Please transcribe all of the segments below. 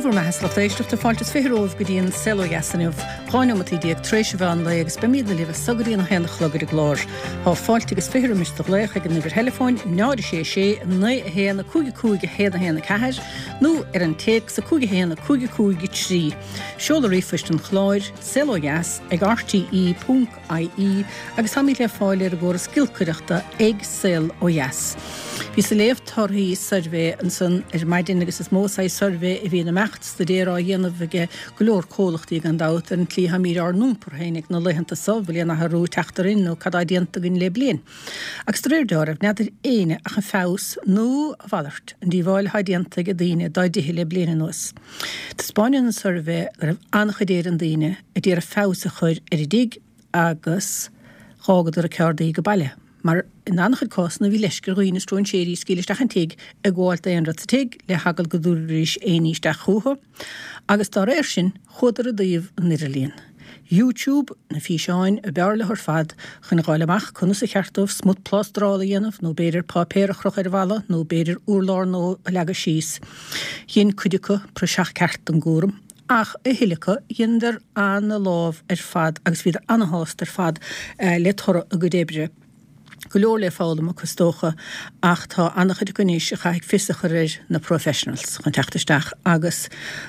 Rihar me heslach éisteach de fáiltas féróh go dtíon selo jasanmh cháinematí díag tréise bhean le agus bemíad le sagaríon na héna chlugur glár. Tá fáiltegus féhir mista léach ag an nidir telefóin náidir sé héana cúige héna ceir nó an téic sa cúige héana cúige trí. Seola rifuist an chláir selo jas ag rte.ie agus hamí le fáil ar ggóra skillcuireachta ag sel ó jas. Bhí sa léamh tarthaí survé an san maidin agus is mósa survé I bhí na mecht sta déra dhéanamh ige golóir cólachtaí an dat ar an tlí hamí ar númpur hénig na leihananta sábhil na harú teachtarin nó cadá dianta gin le blian. Agus tréirdearh neidir éine ach an fás nó a bhallart an díomháil haidíanta go daine dá dithe le bliana nuas. Tá Spáin an survé gur annachadéir an daine a dtíar a fás a chuir ar I dig agus chágadar a ceardaí go baile. Mar in annachad cosna bhí leisgur roioine strún séirí scílisteach an tiig a gháilta an ratig le hagal go dúiréis éníisteach chuha, agus tá réir sin chudar a daobh an niralíon. YouTube na físeáin a bearla ar fad chun gáileach chuna sa cheartmh smut plásdrála dhéanamh nó beidir pápéirechroch ar bhela nó beidir úrlár nó a leaga síos. Dhéon cuideacha proseach ceart an gúram, ach a hiilecha dhéandar an na lámh ar fad agus bhíad anháist ar fad le thora a go débre. Go leor le fálam a costócha ach tá annachad goníis a chaig fisacha réir na professionals chun teachtasteach agus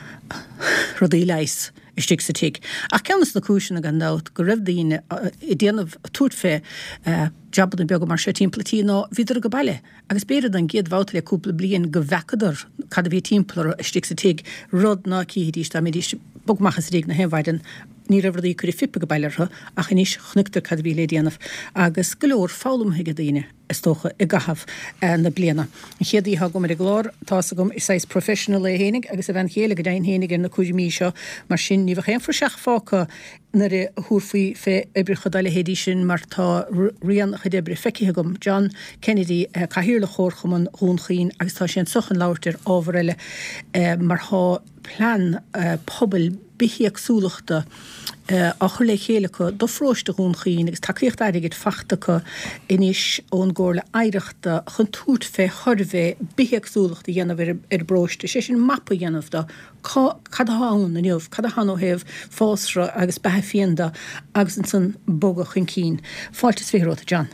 rudaí leis istíigh sa tiig. Ach ceannas na cúisina gan dát go raibh daoine I déanamh túirt fé jobban na beag mar sé timpplatí ná viidir go baile. Agus béad an géad bháta le cúpla blion go bhecadar cad a bhí timpplair istíigh sa tiig rud ná cíhídís tá médís bogmachchas ríg na hémhaiden ní raibh í chuir fipa go bailartha ach níos chnuictar cad bhí le déanamh agus go leor fálam hiige daoine is tócha I gahabh na bliana. An chéadaí ha go mar I glár tá gom is sais professional le hénig agus a bhean chéile go dain hénig ar na cuaidimí seo mar sin ní bh chéan forseach fáca na thuúrfaí fé ibre chodáile hédí sin mar tá rian chudebre feici gom John Kennedy caithír le chóir chum an húnchaín agus tá sin sochan láirtir ábharile mar há plan pobl bihiagsúlachta a chula chéalacha do fróiste húnchaín agus takeíocht airigid fachtacha inis ón ggóla aireachta chun túirt fé chorvé bihiagsúlachta dhéanamh ar bróiste sé sin mappa dhéanamh da cad háin na neomh cad han ó heh fásra agus bethe fianda agus an san boga chun cín. Fáiltas féróta John.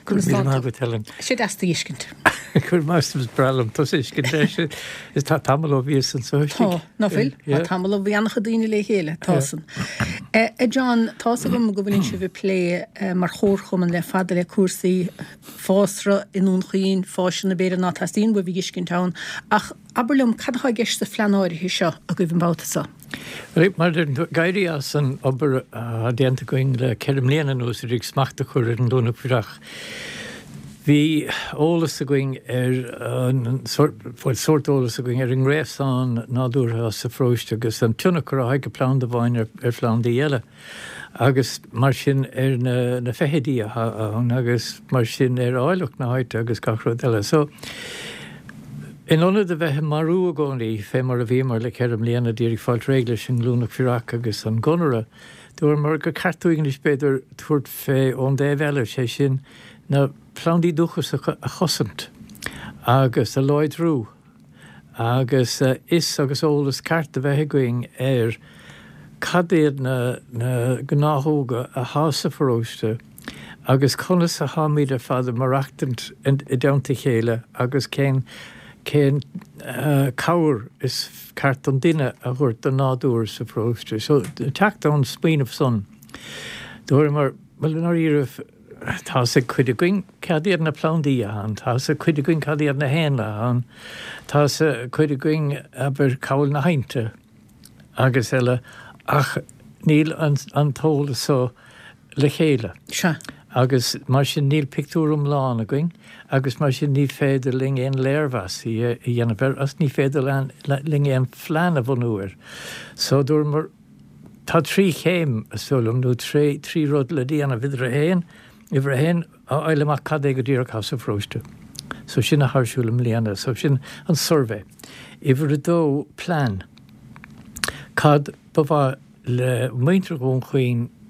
sé deasta iscint. Chur meistas brelam tos iscint is tá tamil ó bhíos an sóiste. Tá, nófuil, tá tamil ó bhíanach daoine le chéile tásan. John, tása gom go bhfuilín si bh lé mar chórchuman le fada le cuasaí fásra inún chuoin fásin na béad ná tastíon go bhí iscintán ach aberlum cadá gceist sa fleanáirithe seo a go bhín báta. Right, mar gaiirí as an obair a déanta going le ceirm léana nús rig smachta chuir an dúna pirach. Bhí ólas a going an sort ólas a going an réifsáin nádúrtha sa fróiste agus an tuna chu haig go plán do bhain ar phláán díile. Agus mar sin na fehédí agus mar sin áileach na haite agus gachra eile. So, in onad a bheith marú a gcónaí fé mar a bhí mar le ceirm léana dírig fáilt réigla sin lúnach fireach agus an gonara, dúir mar go cartúing is beidir tuairt fé ón déhheile sé sin na plándí dúchas a chosant agus a leidrú agus is agus ólas cart a bheith going cadéad na gnáthóga a hása fróiste agus conas a hámíad a fada marachtant I deanta chéile agus cén cabhar is cart an duine a chuirt an nádúr sa fróiste. So teacht an spín of sun. Dúir mar nar íirih tá sa chuide going cadíar na plándaí an, tá sa chuide going cadíar na héanla an, tá sa chuide going aber cabhal na hainte agus eile ach níl an tóla so le chéile. Se. Agus mar sin níl pictúrum lán a going, agus mar sin ní féidir ling éon léirhas I dhéanamh as ní féidir ling éon phlean a bhunúir. So dúir mar tá trí chéim a súlam nó trí rud le díana vidir a héin, Iver hen eile mac cadé go dtíach has a fróiste. So sin a thsúlam líana, so sin an survey. Iver a dó plan, cad ba bhá le muintre gón chuoin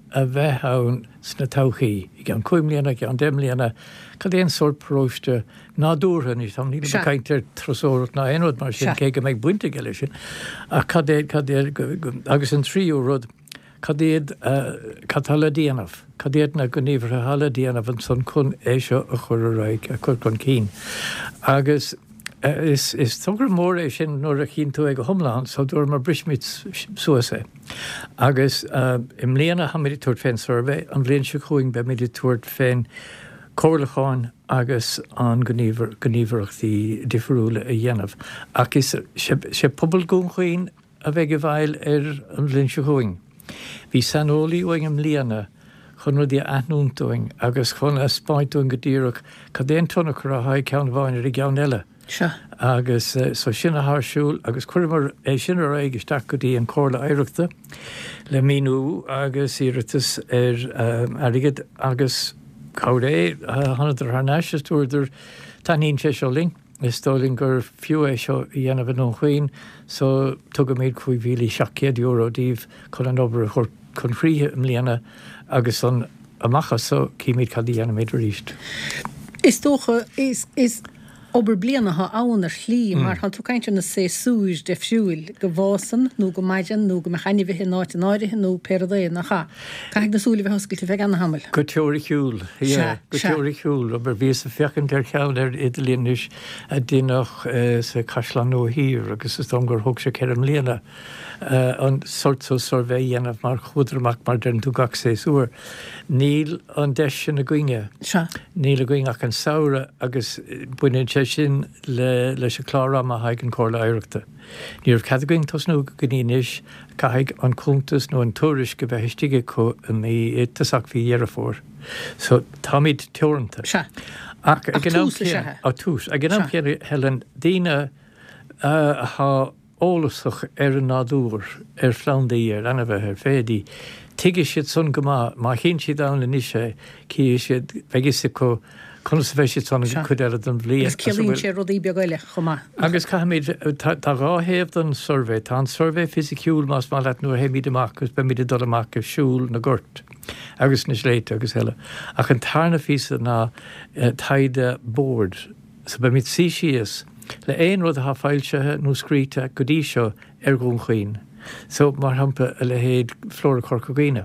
a bheith ann sna tauchaí, I gan 5 mbliana, gan 10 mbliana, cad éon sort próiste nádúrtha ní tam níl caiintear trosórat na éonrad mar sin cé go méid buinte geile sin. A cad éad agus an tríú rud, cad éad hala díanamh, cad éad na go níomhre hala díanamh an son chun éisio a chur a raig a chur chun cín. Agus is tugur mór é sin nuair a chin tú ag go thomláán, so dúir mar brismid suasa. Agus im mbliana ha mid tuairt féin survey, an bblion se chuing be mid tuairt féin cóirlacháin agus an gníomhachtaí difriúla a dhéanamh. Ach is sé pobl gún chuoin a bheith go bhfeil an bblion se chuing. Bhí sanolaí uing im mbliana chun rudí athnúntóing agus chun a spáintún go dtíreach cad éon tunna chu a haid ceann bháin i gceann eile. Agus so sin a thsúil agus chuirmar é sin ar éigeteach go dtí an cóirla éireachta le míú agus iiritas airigid agus códé hanaidir th neis túidir taín sé seoling is tóling gur fiú é seo I dhéanamh an chuoin so tu go méid €5,700 díobh chun an obair chun fríthe im mbliana agus an amachchas so cíimiid cad dhéanam méid ríist. Is tócha is ober blianatha ánar chlí mar han tú caiinte na sé súis de fiúil go bhásan nó go maidan nó go mechanni bhí náit an áirithe nó péradé na cha. Caig na súla bheith hoscailte bheith an hamil. Go teorí hiúil, go teorí hiúil, aber bhí sa fechan der cheall Idalínis a dínach sa Caisleán nó hír agus is dom gur thug sé ceir am mbliana an sort so survey dhéanamh mar chudraach mar den tú gach sé súr. Níl an deis sin na gcuinge. Níl a gcuing ach an saoire agus buine sin leis a chlárá a haig an cóirla éireachta. Níor cadaging tosnú go gníis caig an cúntas nó an túris go bheith stige có a mí tasach bhí dhearafór. So táid teoranta. Ach a tús. A gannam chéir Helen díine há ólasach an nádúr flandaí anna bheith fédí. Tuige siad sun go má chin siad an le níise cí siad bheigis có Conas bheith siad son chud an bblion. Agus cilín sé rodí beagaile chumá. Agus caiimiid tá ráhéamh an survey, tá an survey fisiciúil más má leit nuair héimiid amach gus be míad dul amach go siúil na gurt. Agus na sléite agus heile. Ach an tarna físa ná taide board, sa be míid síos le éon rud a fáilsethe nó scríte go dtí seo gún chuoin. So mar hampa a le héad flóra corcogéine.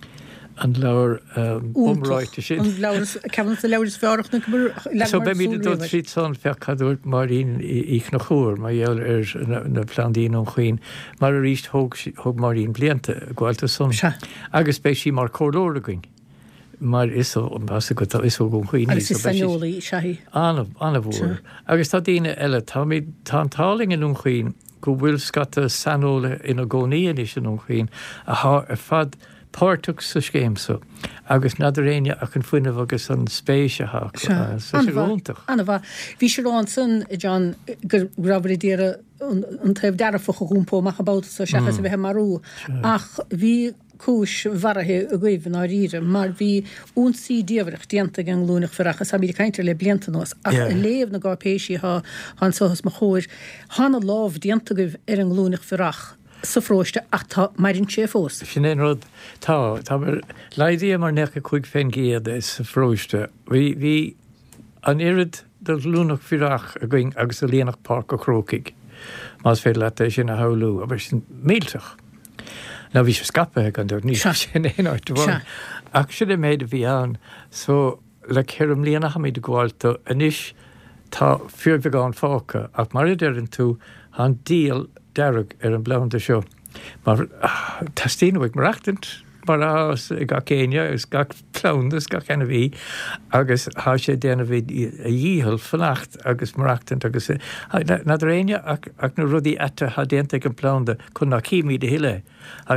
An leir umráite sin. Ceann sa leirs fearach na go So be míad dul tríd san fechadúirt marín ich na chóir, mar dhéall na plandíon an chuoin, mar a ríist thug marín blianta gháilta sun. Agus bé sí mar córdóra going. Mar is go is gún chuoine. Agus is sanolaí seaí. Anna bhór. Agus tá daine eile tá táling in chuoin go bhfuil scata sanóla ina gcónaíon is an chuoin a ar fad páirteach sa scéimsa agus nadidir réine ach an fuiineh agus an spéiseach sa róntaach. Anna bha, bhí sé rán san John gur rabhar díire an taobh dearfacha gúmpóach abáta sa seachas a bheith marú ach bhí cúis bharathe a gcuimh ná ríre, mar bhí únsaí díomhreach dianta an lúnach ferachas a bhí caiintear le blianta nos ach a léamh na gápéisi an sochas mo chóir hána lámh dianta goibh an lúnach ferach sa fróiste ach tá mairinn sé fós. Sin éon rud tá mar leidí mar necha chuig féin géad is sa fróiste. Bhí an irid do lúnach ferach a going agus a líonach park a chrócaig. Más féidir le é sin a haú, a bheit sin méilteach. Na bhí sé scapathe an dúir níos sin éáit bhhain. Ach sin méid a bhí an, so le ceirm líana ha méid gháilta anis tá fiorbeáin fáca ach mar idir an tú an díal dearg an blanda seo. Mar tastíhaigh mar achtant mar ga céine gus ga plándas ga chena bhí agus há sé déana bhí a dhíhall fannacht agus marachtant agus na réine ach na rudí ete ha déanta an plánda chun na cíimií de hiile. Há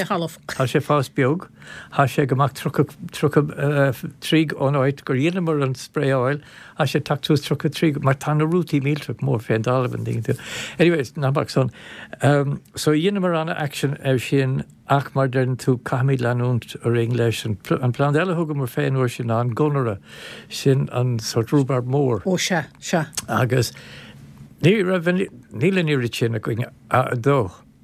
sé fás beag, há sé goach tríg ónáid gur dhéana mar an spréáil, há sé tachtús tríg mar tána rútaí mílteach mór féin dálaban dingú. Anyways, nabach son. So dhéana mar anna action sin ach mar den tú caiimiid leanúnt ar réon leis an plán eile thugam mar féin uair sin an gonara sin an sort rúbar mór. Ó se. Agus níle níiri sin a going dó.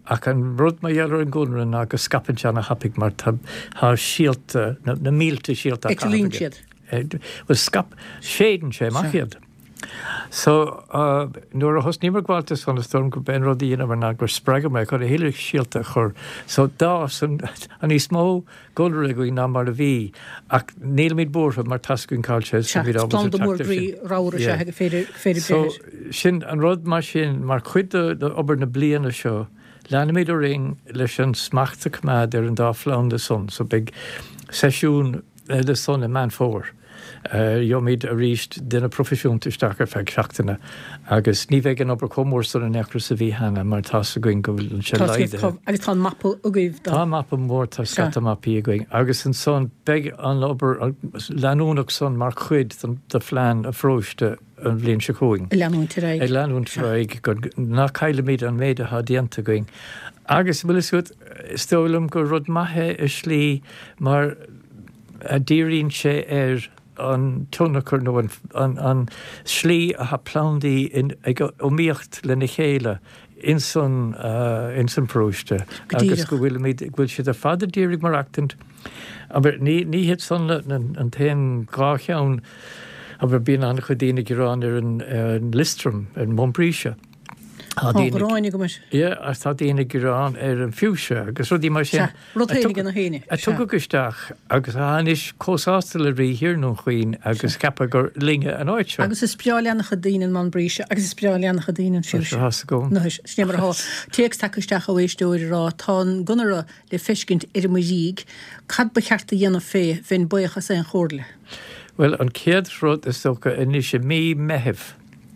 Ac an rud mae ialr yn gwnnw'n agus scapan sian a hapig mar ha shield, na mílte shield a Echlín siad. Wel scap shaden sé machiad. So, nuair a hos nímar gbaltas fan a storm go ben rodí in mar nagur spraga me chu a héile síalta chur. So dás an í smó golra go ná mar a bhí ach níl míid búrtha mar tascún cáilte sa bhí ábhas a tactar rára se heag féidir So sin an rud mar sin mar chuide obair na bliana seo leanna míid a ring leis an smachta cumad ar an dáflán de son, so big sesiún de son a man fór. Jomid a ríist duna profisiúnta staachar feag seachtainna agus ní bheith an obair comór san an ecra sa bhí hena mar tá a going go bhfuil se leide. Agus tá mappa a gcuibh Tá mappa mór tá scata mappaí a going. Agus an son beg an obair leanúnach son mar chuid de phlean a fróiste an bblion se cóing. Leanúnta raig. Leanúnta raig go ná caile míad an méide ha dianta going. Agus bhfuil is goed stólam go rud maithe is slí mar a díríonn sé an tónachar nó an slí a ha plandaí ó míocht le na chéile in san próiste. Agus go bhfuil siad a fada dírig mar actant. Aber ní het san an taon gá cheann a bhar bíon an chudína gurán ar an Listrum an Montbríse. Ráinnig go mas. As tá dína gurán ar an fiúse, agus rudí mar sin. Roténig an a héine. A tugagusteach agus háis cósásta le rí hir nó chuoin agus cappa gur linge an áitse. Agus is speáleannach a dtíine man bríise, agus is speáleannach a dtíine fiúse. Has go. No, snemar há. Téex taketeach a bhéistóir rá tá gunara le fiscint ar muíg, cad ba cheartta dhéanana fé fin buochas an chóirle. Well, an céad rud is socha inis mí mehef.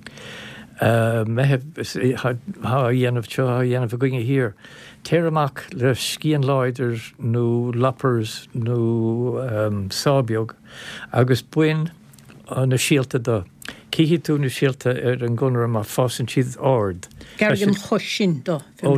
Mehef ha dhéanamh teo dhéanamh a goinge hir. Téireamach le scían láidir nó lappers nó sábeog agus buin na síalta do. Cíhí tú na síalta ar an gunnar mar fásan siad ard. Gargan chosin do. Ó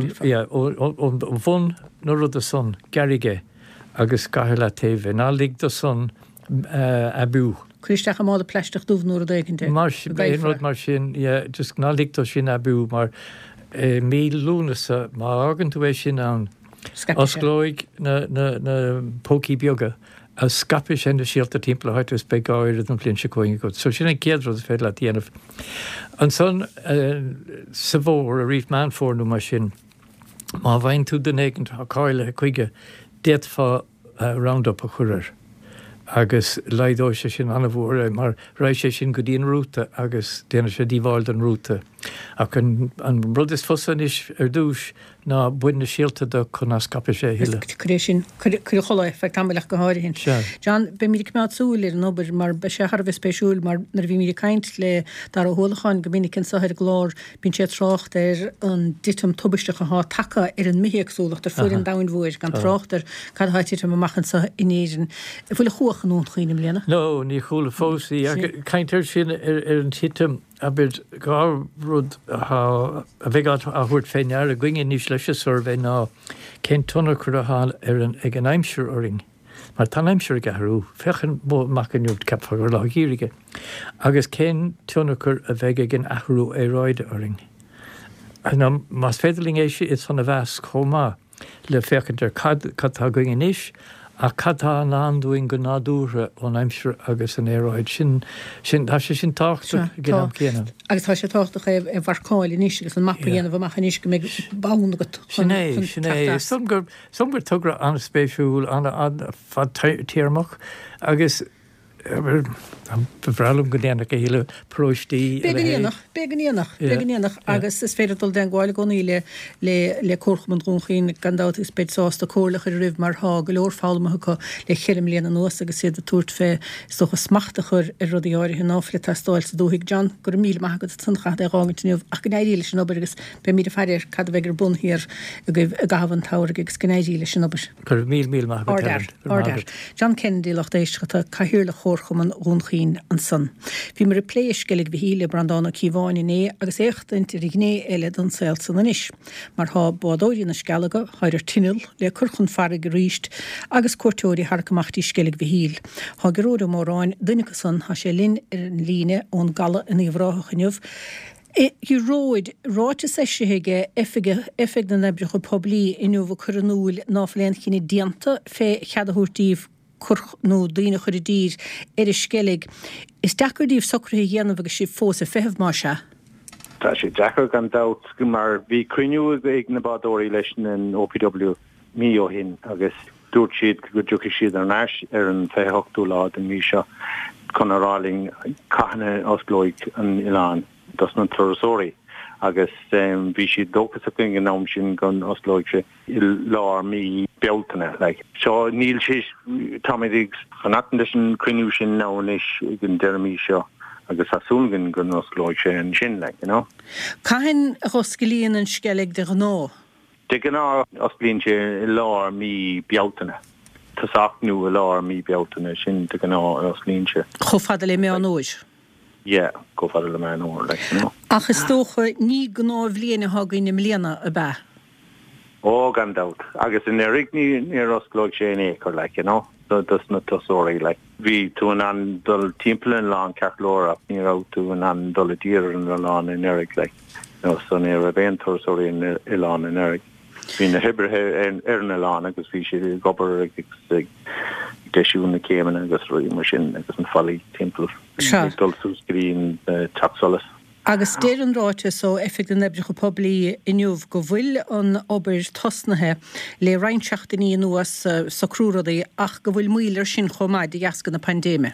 bhun nó rud a son, garige agus gahir le taobh. Ná lig do son abú. Christeach a máda pleisteach dúh nuair a daginte. Mar sin, just ná ligtó sin abú mar mí lúnasa má agan tú éis sin an osglóig na pócí bioga a scapi sin na síalta timppla háitus be gáir an blin se cóing go. So sin an céadrod fé le dhéanamh. An son sa bhór a riomh man fórnú mar sin má bhain tú den éigent a cáile chuige déad fá roundup a churir. Agus leidó sé sin anna bhór mar rééis sé sin go dtíon rúta agus déana sé díháil an rúta. Ach an rud is fosan is ar dúis ná buine síalta do chun scapi sé hiile. Curéis sin chu chola fe tambeach go háir hin. John be mí mead súil an obair mar be sé Harbh spéisiúil mar nar bhí mí caint le dar a hólacháin go minic an sair glár bín sé trocht ar an ditum tubisteach a há take ar an mihéagsúlacht ar fuin dain bhuair gan trochtar cad háitir am machchan sa inéan. Bhfuil chuach an ún chuoinem léana? No, ní chúla fósaí. Caintear sin ar an titum a bit gá rud a bheith a thuirt féinnear a gcuingin níos leis a survey ná cén tunna chu a háil ar an ag an aimseir oring. Mar tá aimseir gathú fechan mó macanúd capfa gur lághíige. Agus cén tunna chu a bheith ag an ahrú é ráide oring. Ná más féidirling éisi is fan a bheas chomá le fechantar cad tá gcuingin níos a cadtá an andúing go nádúre ón aimseir agus an éráid sin tá sé sin táachta gin céanam. Agus tá sé táchtach é bharcáil níos agus an mappa dhéanamh amach níos go méid bánagat. Sinné som gur tugra an spéisiúil an fad tíarmach agus befralum go déanana go héile próistí. Beganíanach agus is féidirdul den gháil goníile le córchaman rúnchéin gandát is beidsásta córlach ar rih mar há go leor fáilmacha le chirim léana nuas agus siad a túirt fé socha smachta chur ar rudí áirithe náfle testáil sa dúigh John gur mí maigad tuncha é rágantíniuh ach gnéiríile sin obair agus be mí a ferir cad a bhegur bun hir a gahan táir agus gnéiríile sin obair. Gur mí Ordar. John Kennedy lach éisgata cahiúla chórchaman rúnchéin an san. Bhí mar a pléisgelig bhí híle brandána cíháin é agus échtint i gné eile don saoil san anis. Mar há bádóirí na scalaga háidir tinil le curchan farrig ríist agus cuairteoirí harcamachtaí sgelig bhí híl. Há goróda mórráin duine san há sé linn ar an líne ón gala in íomhráthachaniuh Í roid ráte séisiige effig na nebreach poblí inúh chuúil náfléon chinine dianta fé cheadúirtíh nó daine chuir dír skelig. Is dachardíh socrthaí dhéanamh agus si fós a fehh mar se? Tá sé dechar gan dat go mar bhí cruinniú ag na badóirí leis an OPW mí ó hin agus dúirt siad go dúcha siad ar náis ar an 28ú lá an mí seo chun aráling caiithne osglóig an Ián das na trasóirí agus bhí siad dóchas a chuin an nám sin gan osglóig se i lár mí bealtainna seo níl sé táidig chanachtan leis an cruinniú sin náis an deirmí seo agus asúlgan gan osglóig sé an sin Caithfinn a choscailíonn an skellig de gná? De gná osglíonn sé i lár mí bealtainna. Tasachnú a lár mí bealtainna sin de gná osglíonn sé. Chomh fada le mé an óis? Go fada le mé an óir Achas tócha ní gná bhbliana hagainn na mbliana a bheith? Ó gan dat. Agus in erig ní osglóig sé in écar das na tosóirí hí tú an dul timpplain lá ceachlóra ní ra tú an dul a dír an lán in erig san ar a bhéon tosóirí in Ián in erig. Bhí na hibrethe ar na lán agus bhí sé gobar deisiún na céman agus roií mar sin agus an fallí timppla dul súscrín taxolas. Agus déir an ráte so effig den nebreach poblí inniuh go bhfuil an obair tosnathe le reinseachtaí nuas sa crúradaí ach go bhfuil muilir sin chomáid i gascan na pandéime.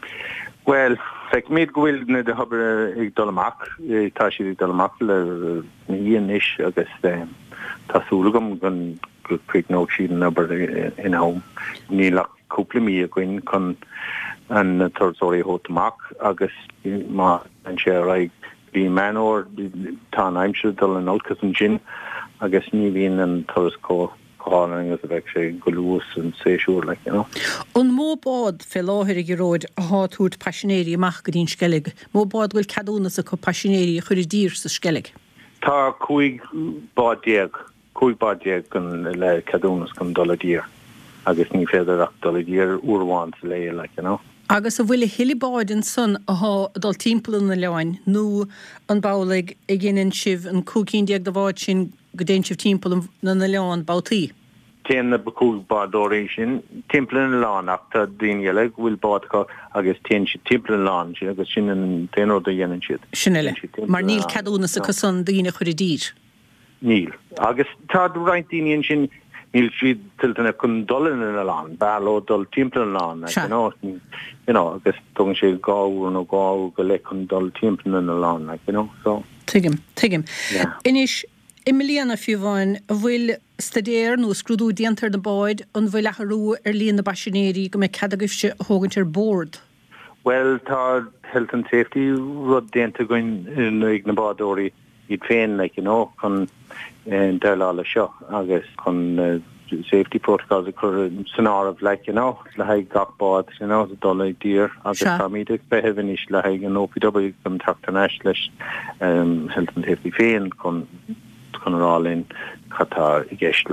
Well, feic méid go bhfuil na de hobar ag dolamach, tá siad ag dolamach le íon is agus tásúlagam gan chuig nó siad an obair in home. Ní lech cúpla mí a gcuin chun an tuairsóirí hótamach agus má an sé raig bhí manóir tá aimimse dul an olcas an sin agus ní bhíon an tuairscó cháin agus a bheith sé go luas an séisiúr An móbád fé láthir ag róid a háúirt passionéirí amach go dtín skellig. Móbád bhfuil cadúnas a go passionéirí chuir dír sa skellig. Tá chuig bád déag gan le cadúnas gan dul a dír agus ní féidirach dul a dír uorháin sa lé Agus a bhfuil hilibáidin san ath dul timpplain na leáin nó an bálaigh ag ggéanann sibh an cúcín déag do bháid sin go déan sibh timppla na leáin bátaí. Téan na bacúg bádóirí sin timppla na lán ach tá daoine bhfuil bád agus téan si timppla na lán agus sin an déanú a dhéanann siad. Sin eile, mar níl cadúnas a cosan daoine chuir dír. Níl. Agus tá roiint daoine sin níl siad tiltena chun dolan in a lán, bailó dul timppla na lán agus tugann sé gáú nó gáú go le chun dul timppla na lán so. Tuigim. Inis Emiliana fiúháin a bhfuil stadéir nó scrúdú diantar na báid an bhfuil lecharú ar líon na baisinéirí go mé cadagifse thugann ar board. Well, tá health and safety rud déanta goin ag na bádóirí iad féin chun deirlála seo agus chun safety protocols chur san ámh le haig gachbád a dul dír agus tá míad behehann is le haig an OPW an tachtanéis leis health and safety féin chun rálinn chattá I gceist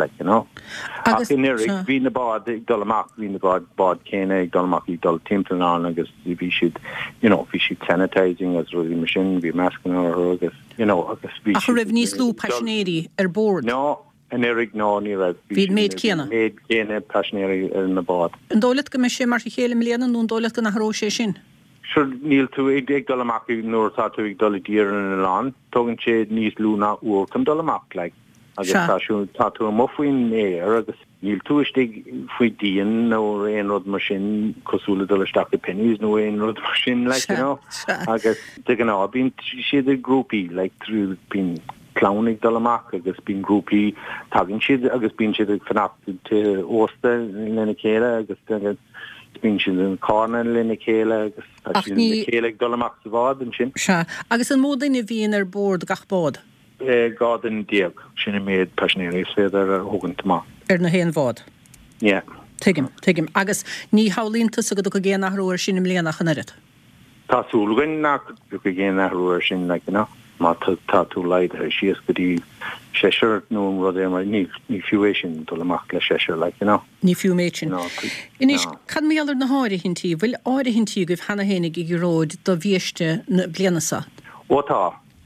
Ach in irig bhí na bád ag dul amach hí na bád céine ag dul amach ag dul timpplaán agus bhí siad bhí siad sanitizing as ruí mar sin bhí meascan agus agus bhí ach raibh níos lú passionéirí ar board. No, in irig ní raibh bhí méid céanna. Méid céine passionéirí ar na bád. An dóilead go me sé mar chéile mbliana nó dóilead go nachró sé sin. Sure, níl tú ag dul amach nuair tá tú ag dul dír in Ián, tugann sé níos lúna uair chun dul amach agus tá tú mofuoin éir agus níl tú istigh faoi díon nó éon rud mar sin cosúla dul isteach pennies nó éon rud mar sin agus de gná bín siad a grúpií trú bín clownig dul amach agus bín grúpií tagann siad agus bín siad ag fannacht ósta lena chéile agus bín siad an cána lena chéile agus chéile ag dul amach sa bhád an sin. Agus an módaine bhíon ar board gachbád. Gádan diaag sinna méid passionéirí féidir thugann má. Ar na héan bhád? Yeah. Tuigim. Agus ní hálíntas a go géan nachrúir sin mbliana chanarid? Tásúlagain nach go géan nachrúir sin má tá tú leid ar sios go dtí séisiir nó rud é mar ní fiúéis sin dul amach le séisiir Ní fiú méid sin. Inis cad méallar na háirí hintí, bhfuil áirí hintí goibh hena hénig ag róid do bhíiste na blianasa? Ó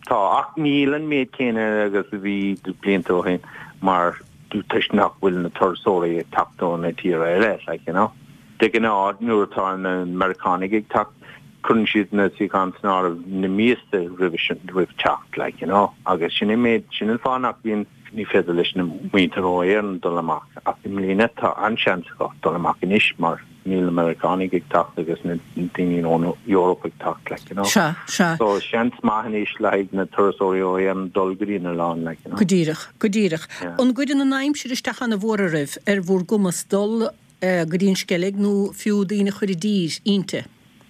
Tá 8 míle méid céine agus bhí blianta hin mar dú teisnach bhfuil na tursóirí taptó na tíra eile de gan ád nuairtá na Americanig ag tap chun siad na síán sná na míasta rih techt agus sin méid sin fánach bhíon ní féidir leis na muinteróir an dolamach ach im líine tá ansean go dolamach in isis mar níl Americanig ag tacht agus na daoine ón Europa ag tacht so sean maithan is leid na tursóirí an dulgurí na lán Godíireach. An gcuidir na naimsir isteach na bhór rih bhór gumas dul gorín skellig nó fiú daoine chuir dír ínte.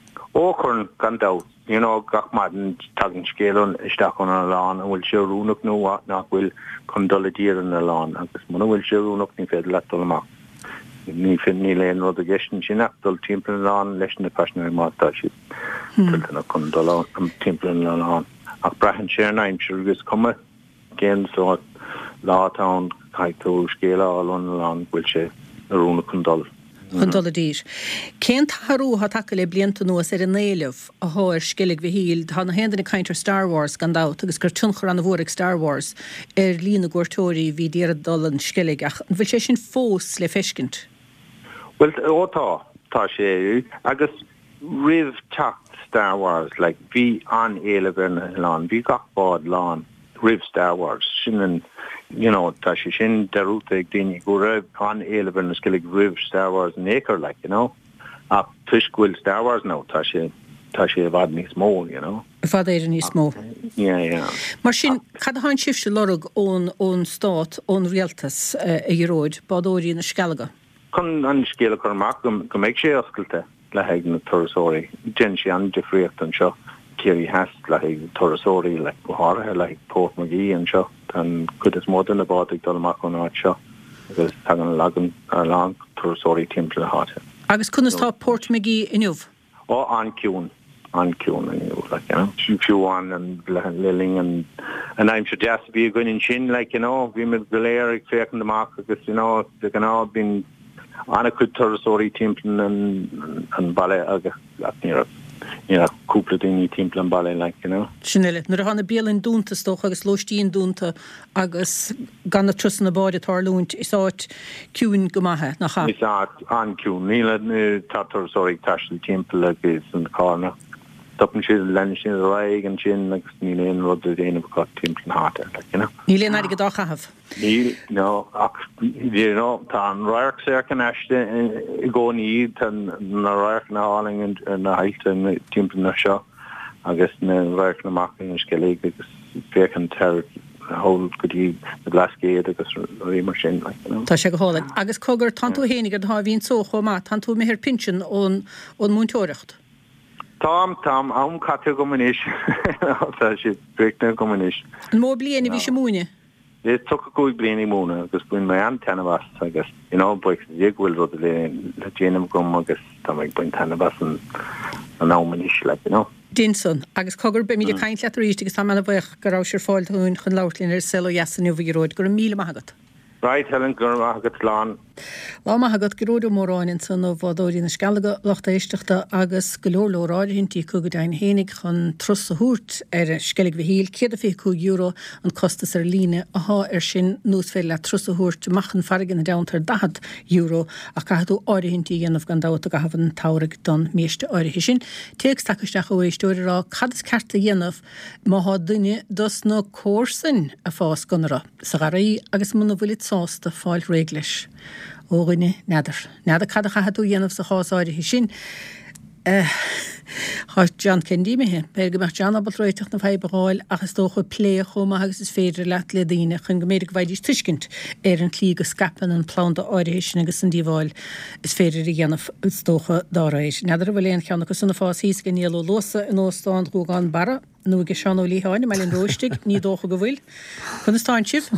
Chun gan dat, gach maden tagin scélan isteach an lán bhfuil seúnach nó nach bhfuil chun dul dír an lán agus muna bhfuil seúnach ní féidir le dolamach. Ní fin ní léon rud a gceistin sin dul timppla lán leis na passionir mátá si tiltena chun dul an timppla lán. Ach brehan sé naimsir agus cuma géan so látán caiitú scéla an lán bhfuil sé arúna chun dul. Chun dul a dír. Cén tharú ha take le blianta nuas an éileh a háir scilig bhí híl tá na hendanna caiintear Star Wars gan dát agus gur tunchar an bhórigh Star Wars lína gúirtóirí hí déad dul an scilig ach bhfuil sé sin fós le feiscint. Well, tá sé agus rih tacht Star Wars bhí an éileh lán, bhí gach bád lán rih Star Wars sin tá sé sin derúta ag daoine go raibh an éileh na scilig rih Star Wars an écar ach tuisghfuil Star Wars ná tá sé bhd níos mó, Bhd éidir níos mó. Mar sin cad a háin sibse lorug ón stát ón rialtas a dhearóid bádóirí na scalaga. Chun an scéala chumach go méid sé oscailte le heag na tursóirí. Déan sé an difriocht an seo céirí heast le heag tursóirí le go háthe le Port Magee an seo an chud is mód na bád ag dolamach an áit seo agus tag an lagan ar lán tursóirí timppla le háthe. Agus chunastá Port Magee inniuh? An ciún inniuh fiúáin an liling an aimim se deas bhí goinn sin bhí me goléir ag féchan amach agus de gan á bín anna chud tursóirí timppla an baile agus cúpla daoine timppla an baile Sinile, nuair a hána béalinn dúnta stoch agus lóistíon dúnta agus ganna trus na báide tarlúint isáit ciún go maithe nach cha. Isáit an ciún, níle tá tursóirí taisil timppla agus an cána. Stoppen si lenne sin raig an sin agus níléon rud a déanamh go timppla háte. Níléon aige dá chahaf? Níl, ach tá an rairc sécan eiste i gcóí na rairc na háling na hailte na timppla na seo agus na rairc na macing an scilig agus féchan teir hol gotí na glascéad agus ré mar sin. Tá sé go hála. Agus cogur tanú hénig a há hín sócho má tanú méhir pinsin ón múntóireacht. Tom, am catú gomunis tá si breicna gomunis. An mó bliana bhí sé múine? Is tu a goig bliana múna agus buin mé an tanabas agus buic dhéhfuil rud le déanam gom agus tá ag buin tanabas an ámanis le. Dinson, agus cogur be míidir caiint leataríist agus tá mena bheith go rá sér fáilún chun láirlín ar selo jasanú bhí róid gur 1,000 magat. Right, Helen, gur agat lán. Lá maigad goróú mórráinin san ó bhdóirí na scalaga lechta éisteachta agus golóráidhintí cugad ein hénig chun trus a hút skellig bhí híl €100 an costas ar líne a há sin nús fé le trus a hút machchan fargin na daantar €10 a caú áirihintí dhéanamh gan dáta a hafann tárig don méiste áirihi sin. Teag stacisteach ó éistóirrá cadas carta dhéanamh má há duine dus nó cósan a fás gunra sa garí agus muna bhfuil sásta fáil réglis. Óghine neidir. Neidir cadach a hadú dhéanamh sa chásáirihi sin. Tá John Kennedy mé pe go mar John abbalréiteach na feibeáil agus dócha plé chuma agus is féidir leat le daine chun goméidir bhaidís tuiscint ar an tlí go scapan an plánda áirihéis agus an díháil is féidir i ghéanamh dócha dáréis. Neidir bhfuil éon cheanna go sanna fás híos go níl losa in óstáin rúgáin bara nó go seanó líáin me an róistig ní dócha go bhfuil. Chun is táin sib?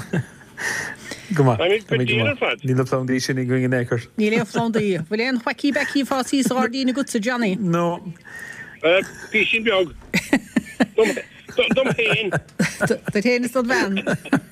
Níl foundation i going necker. Níl foundaí. Bhfuil éon chuicí becí fásí ádaína go sa Johnny? No. Pí sin beag. Dom héin. Tá héin is bhean.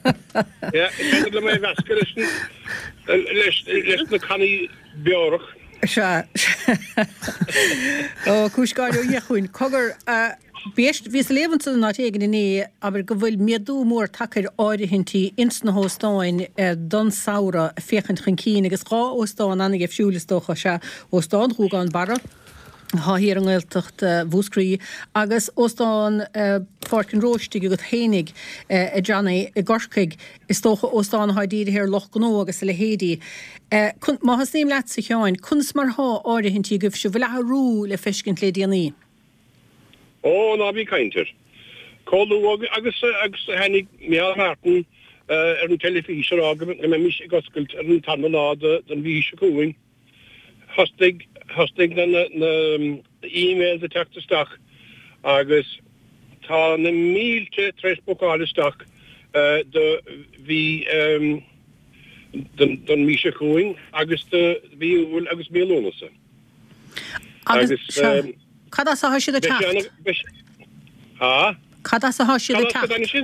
Ja, le mé vesca leis na caní beorach Cúsgáú chuin cogur Best vís levensen ná egen inné, aber go bhfuil méadú mór takeir áirithintí insna hóstáin don saora féchant chan cín agus gá óstáin annig fiúlastócha se óstáin rúgáin bara. Há hir an ghiltocht bhúscrí agus óstáin Farcin Róistig go hénig Johnny i gorcaig is tócha óstáin haidíad hir loch gnó agus le hédí. Má has néim leat sa cheáin, chuns mar há áirithintí goibh se bhfuil rú le fiscint le díanaí. Na bhí caiintear. Cóú agus hennig mé Martin an telefísar agam me mis goscailt an tannáda den bhí se cúing. Hostig na e-mail de teachtasteach agus tá na 1000 bocáisteach de bhí den mis se cúing agus de bhíúil agus mélónasa. Cada sa hasisi a techt? Cada sa hasisi a techt?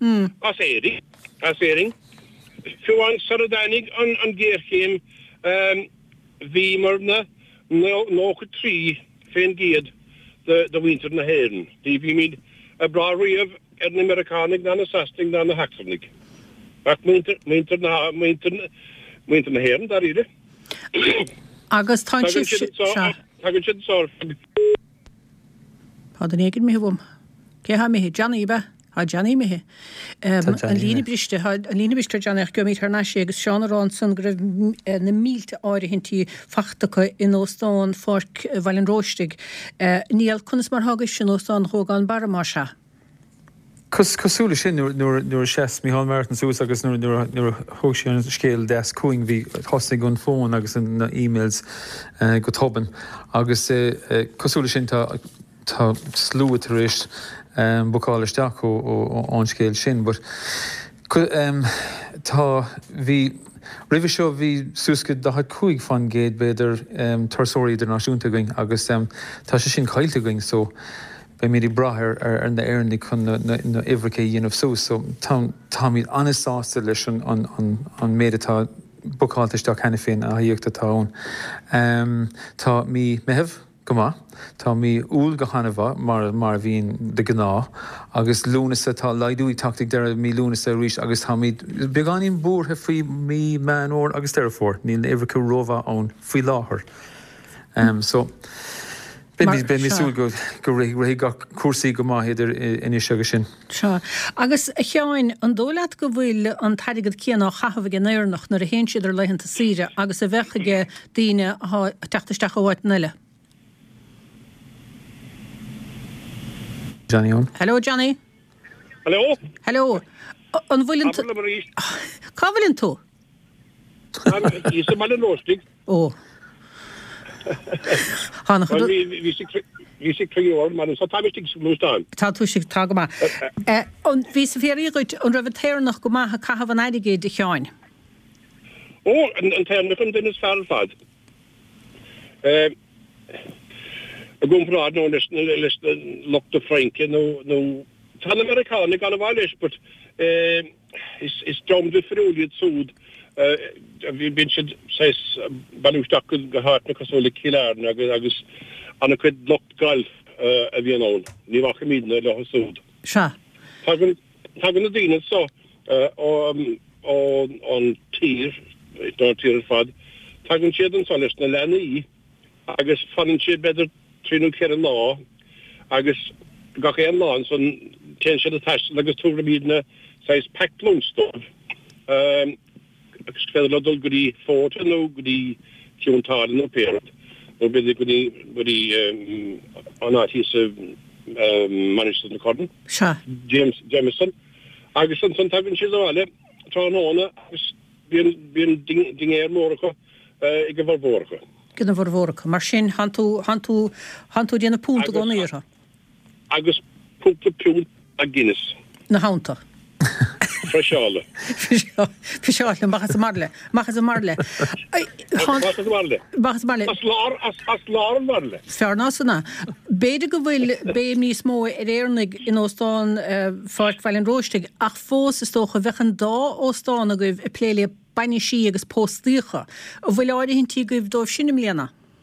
As éring. Fiúan saradanig an géirchéim bhí marna nócha trí féin géad de winter na héiren. Dí bhí míid a bra riamh an Americanig na sasting na haxarnig. Ach mainter na héiren dar ide. Agus táin si Tagan siad sár. Had an éigen mihum. Ke ha mihi Johnny be? Ha Johnny mihi. An lína briste Johnny go mit na sé agus Sean Ronson gref na 1000 áirithintí fachtacha in Óstáin Fork Valin Róistig. Níl kunnas mar hagus sin Óstáin hógan bara mar se. Cosúla sin nuair ses mí há Martin sús agus nuair thóisiún scéal des cúing bhí thosaigh an fón agus an e-mails go toban agus cosúla sin tá slúa tar éis bocáilisteach ó anscéil sin, but tá bhí rih seo bhí súsca da chuig fan géad beidir tuairsóirí idirnáisiúnta going agus tá sé sin caiilte going so be mí brathir ar na éirnig chun na ihrecha dhéanamh sús, so tá míad anasásta leis an méadtá bocáilteach hena féin a dhéochtta táin. Tá mí meheh go maith, tá mí úl go hanamh mar bhíon de gná agus lúnasa tá leidúí tactic de mí lúnasa ríis agus tá míad beganín búrtha faoi mí meanóir agus deirfór, níl na ihrecha rómha ón faoi láthair. So Ben mí súil go ré cuasaí go maithidir iní segus sin. Seo. Agus cheáin an dólaat go bhfuil an taigad céanna chahabh gin éirnach nar a hén siidir leihananta síre agus a bhechaige daine teachtasteach óhait nuile. Johnny on. Hello, Johnny. Hello. Hello. An bhfuilin tú? Cá bhfuilin tú? Is a Valin Róistig. Ó. Bhí sé cruúir mar sa táistigh lústáin. Tá tú sig tá go má. An bhí sa féíid an ra téirnach go maitha cahabh an aidigéid de cheáin. An téirnach an duine fear fad. A gúmrád nó leis Lochta Franke nó tá Americanig gan bhhaile, but is domde friúliad súd vi bin seis banústeach go hána cosúla ciilearna agus anna chuid locht galf a bhí an ní bhacha mína le súd. Se. Tá gan na daine so an tír fad tá gan siad an solis na lenaí agus fanin siad beidir tríú ceir an lá agus gach é an lá son ten siad a taiiste agus túra mína seis pect lúnstofn. Agus féidir ledul go dtí fórta nó go dtí tiúntála nó péiread nó beidir go dtí anátí sa Manchester na Cordon. Se. Jameson. Agus an tagann siad bháile tá nóna agus bíon dingéir mórcha i go bharbórcha. Gna bharbórcha, mar sin han tú déanana púnta go íortha. Agus púnta pún a Guinness. Na hánta. Freisála. Freisála, machas a marle. Machas a marle. As lár marle. Fearnásanna. Béidir go bhfuil béim níos mó éirnig in Óstáin Fork Valin Róistig ach fós is tócha bhechan dá Óstáin a goibh i pléile baine sí agus póstíocha. A bhfuil áirithintí goibh dóibh sinna mléana?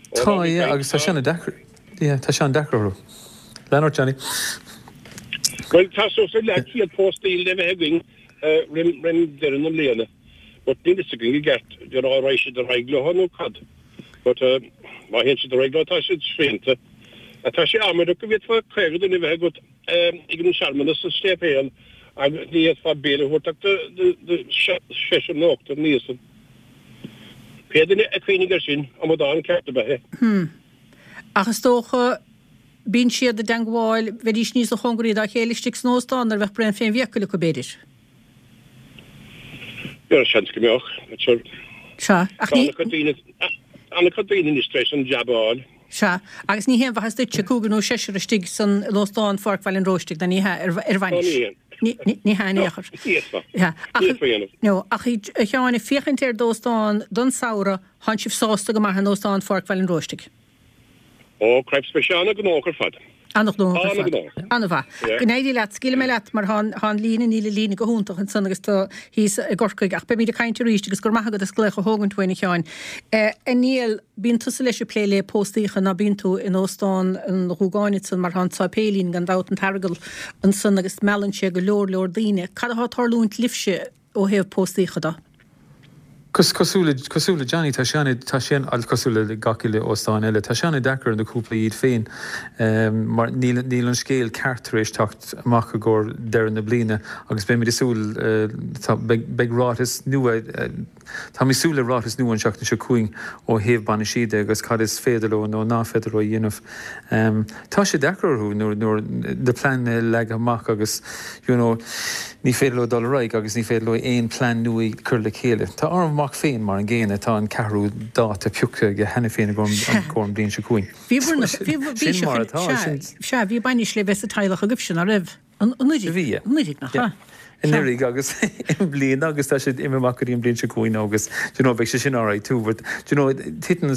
Tá agus tá seanna dechar. Tá sean dechar. Leonard Johnny. Well, tá so le kiad postil le heging rim derin am lene. But ní is going get der áráisi de reglo hanú cad. But má hen de reglo tá sé svinte. Tá sé amar go vit fa kregad in ve got igen charmman sa stepéan ag ní fa bele hort de nocht nísen. Pedenne a kweiniger sin am da an karte be. Agus tócha bín siad a dangháil bheit níos a chongurí a chélistig snóstánar bheith brenn féin viacuile go béidir. Ja, chanske meoch. Se Anna Cadine is stress an jabáil. Se agus ní héan bheit duite cúgan ó seistig san lóstáin farcháil an róistig na ní bhaine. Ní hanéchar. No, ach teáinna fiochantéir dóstáin don saora han sih sásta go mar an nóstáin farcháil an róistig. Ó, creib speisiálna go nóchar fad. Annach nó Anna bha. Gnéidir leat scíile mé leat mar há lína níle lína go húntaach an san agus tá hís a gorcaig ach be mí a caiinte ríist agus gur maithagad a scléach a hógan tuaine teáin. Níl bín tusa leis plé le póstaícha na bín tú in óstáin an rúgáinit mar han tá pélín gan dát an targal an san agus melanse go leor daine. Cad há tarlúint lifse ó heh póstaícha da? Cosúla Johnny tá sin al cosúla gaciile óstáin eile tá seanna dechar na cúpla iad féin mar níl an scéal ceartaréis tacht amach gur deir na bliana agus be mí súil beagrátas nua tá mí súla rátas nua an seachna se cuaing ó héh banna siide agus cad is féidirló nó ná féidirló dhéanamh. Tá sé decharú nuair de plan le amach agus ní féidirló dul raig agus ní féidirló éon plan nuaí chur le chéile. Tá armach féin mar an ggéine tá an cearú dáta piúcha go hena féinna gom blin se cuaing. Se bhí bainnis le bheits a teilech a gibsin a raibh an nuidir nach. Nurig agus blian agus tá sé imimeachchaíon blin se cuain agus bheith sé sin áráid tú, titan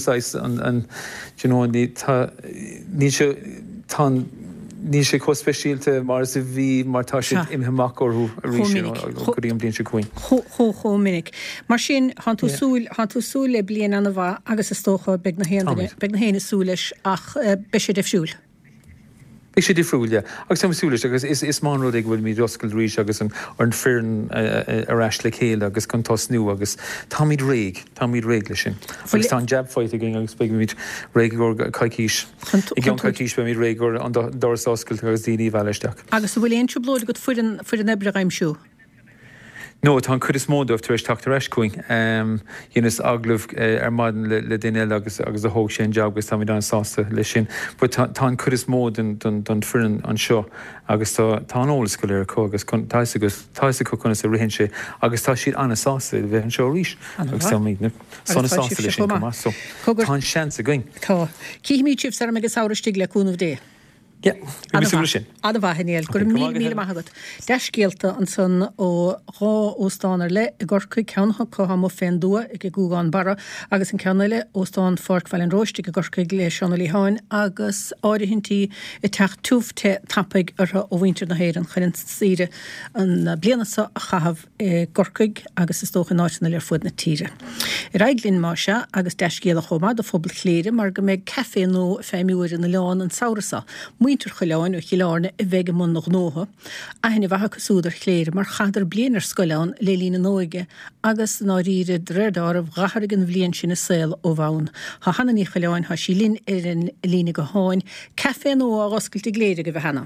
ní sé cóspéisialte mar sa bhí mar tá sé imheach orthú a ríon blin se cuain. Cho minic. Mar sin han tú súil le blian anna bha agus is tócha beag na héna súleis ach be sé defisiúil. Is sé difriúile. Agus sam súlis agus is má rud ag bhfuil mí roscail rís agus an fearn arás le chéile agus chun tá snú agus tá míad réig lei sin. Agus tá an jabfáid agin agus be míid réigeúir caiicís. I gan caiicís be míid réigeúir an doras oscailt agus daoine bheileisteach. Agus bhfuil éon blóid go fuidir nebre raimsú. No, tá chud is módamh tar éis teachtar éis cuaing. Dhéanas aglah ar maidin le duine agus a thóg sé an jab agus tá mí an sásta lei sin. Tá chud is mód don frian an seo agus tá an ólas go léir có agus táisa chu chuna sa rihin sé agus tá siad anna sásta bheith an seo ríis agus mína sanna sásta lei sin más. Tá sean a going. Tá. Cíimiid sibh sa agus áiristí le cúnmh dé. sin. Ada bhainnéal gur mí maigad. Deiscéalta an san ó rá óstánar le I gorcaig ceanna chu mó féin dua ag gúgáin bara agus an ceanile óstáin fortfeil an róiste go gorcaig le seanna líáin agus áirithintí I teach túfte tapaig ar ó bhaintear na héir an chuinn síre an blianasa a chahabh gorcaig agus is tócha náisina ar fud na tíre. I raiglín má se agus deiscéala chomá do phobal chléire mar go méid café nó féimiúir in na leán an saorasa. Muintir choleáin ó chiileáne I bheige mun nach nóha, a henna bhacha cosúdar chléir mar chadar blianar scoleán le lína nóige agus ná ríre drédáramh gahar an bblion sin na saoil ó bhain. Tá hana ní choleáin ha sí lín ar an lína go háin, café nó a oscailta gléide go bheith hana.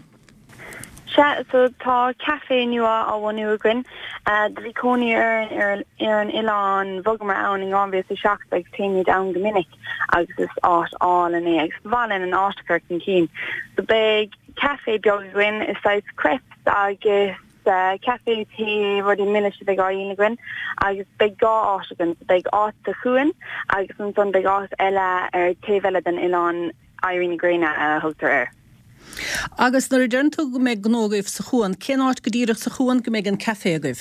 So tá café nua á bhhainú grin, drí cóní ar an Ián bhogmar ann in gáin bhés a seach ag téine down go minic agus is áit áil in agus bhain an ástacart an cín. So big café beag grin is sais crepes agus café tea rudí minic big áína grin agus big gá átagan big áit a chuin agus an son big áit eile ar téhile den Ián airína gréine a thugtar air. Agus nar derntu go méid gnógaibh sa chuan, cén áit go dtíireach sa chuan go méid an café agaibh?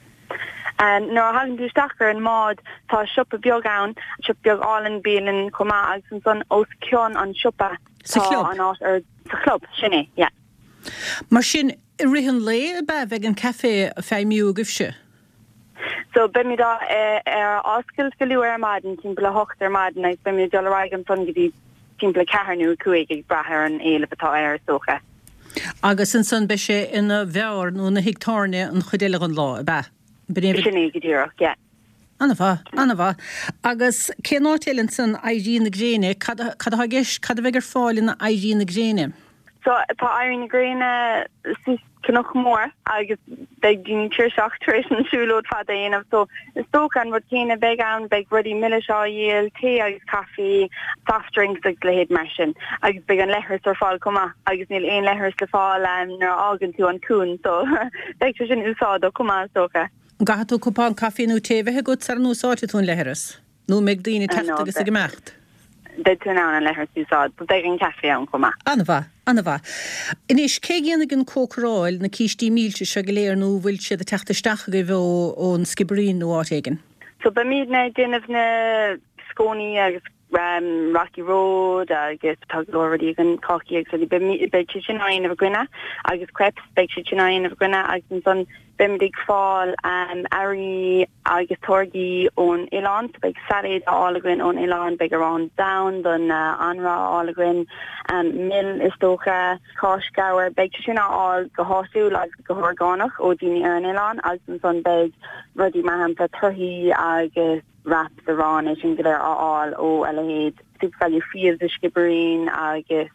No hagan dústachar an mád tá siúpa beag ann, siúpa beag álan bílan comá agus an son os ceann an siúpa tá an áit ar sa club, sinné, yeah. Mar sin rihan le bheith an café a féimiú agaibh se? So be mi da oscail goú maden timppla hocht maden ag be mi do ragan fan gedi timppla ceharnú cuaig ag brethir an éile atá socha. Agus in san be sé ina bhear nó na hictárne an chudéile an lá be. Sinné godíach, yeah. Anna bha. Agus cé nátéilinn san IG na gréine, cad a bhegur fáil na IG na gréine? So tá airí na gréine cnoch mór agus beag dín tíirseachtaréis an siúlód fada aanamh so is tócan bud céine beag an beag rudí mille seo dhéal té agus caffí soft drinks ag le héad mar sin agus beag an lethras ar fáil cuma agus níl éon lethras le fáil nar ágan tú an cún so beag sin úsáid ó cuma tócha. Gahatú cupán caffínú tébhethe go ar núsáte tún lethras. Nú méid daoine techt agus a gemecht. De tú ná an lethras úsáid, so beag an caffí an cuma. Anna bha. Inis cé géanana an cócráil na cíistí mílte se go léir nó bhfuil siad a teachtasteach go bh ón Skibbereen nó áigen. So ba míad na déanamh na scónaí agus Rocky Road agus taglóirí an cocky ag so be chichinain of gwna agus crepes be chichinain of gwna agus son bimdig fall ari agus torgi on Ilan so big salad all agrin on Ilan big around down then anra all agrin mil istocha kosh gower big chichina all go hosu like go horganach o dini an Ilan agus son big ruddy maham for 30 agus wraps around it and there all LAid super field the Skibbereen agus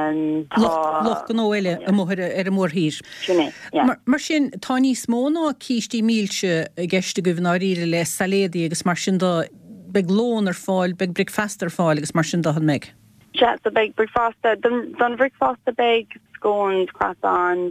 loch no ele a mór hír. Mar sin tá níos mó ná cíistí mílte gceiste go bhnáíre le salédaí agus mar sin dá beg lón ar fáil beg breakfast ar fáil agus mar sin dá an meid. So big breakfast don breakfast big scones croissants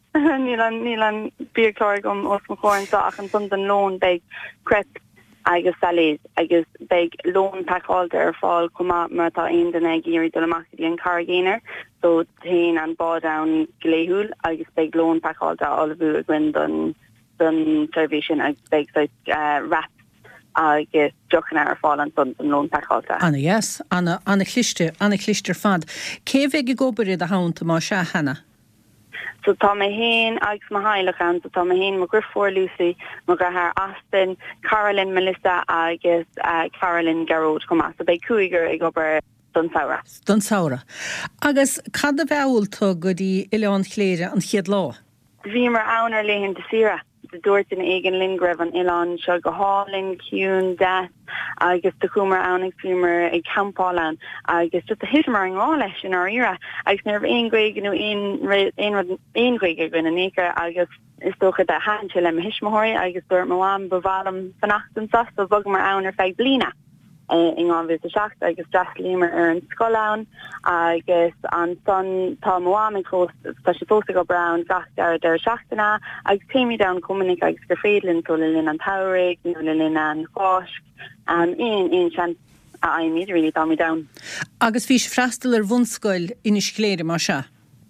nílan bíorclár gom os mo chóin so ach an son den lón big crepes agus salad agus big lone packhalter ar fáil cuma mar tá aon den ag géirí do amachtaí an cargéinear so tain an bá down gléúil agus big lone packhalter olivú agin don servation agus big wraps agus jochanna ar fáil an son den lone packhalter. Anna yes, Anna chlister fad. Cé bheith go gobarid a hánta má se hena? So tá mé héin agus ma hailechan, so tá mé héin ma Griffór Lucy, ma gur haar Austin, Carolyn Melissa agus Carolyn Garrod cuma, so bei cuaigur ag obair Don Saura. Agus cad a bheúlta go dtí Ileán chléire an chiad lá? Bhí mar annar léhann de sira. The Dorton Egan Lingrave an Ilan se go hálinn ciún death agus de cumar annig fumer ag campálan agus just a hitmar an gá leis in our ira agus nerv ein gweig no ein gweig gwn an éker agus is stocha a hanse le hismahori agus dúir mawam bevalm fanachtan sa so bug mar annar feig blina. In ábhís a seach agus draslémer ar an scoláin agus an son tá mháam cos tá sé fósta go brown gastar ar seachtainna agus téimi down cumininic agus gur féadlinn so linn an tairigh nó linn an cháisc in sean a aimimiid rilí dá mi down. Agus bhí freistal ar bhunscoil inis chléire mar se?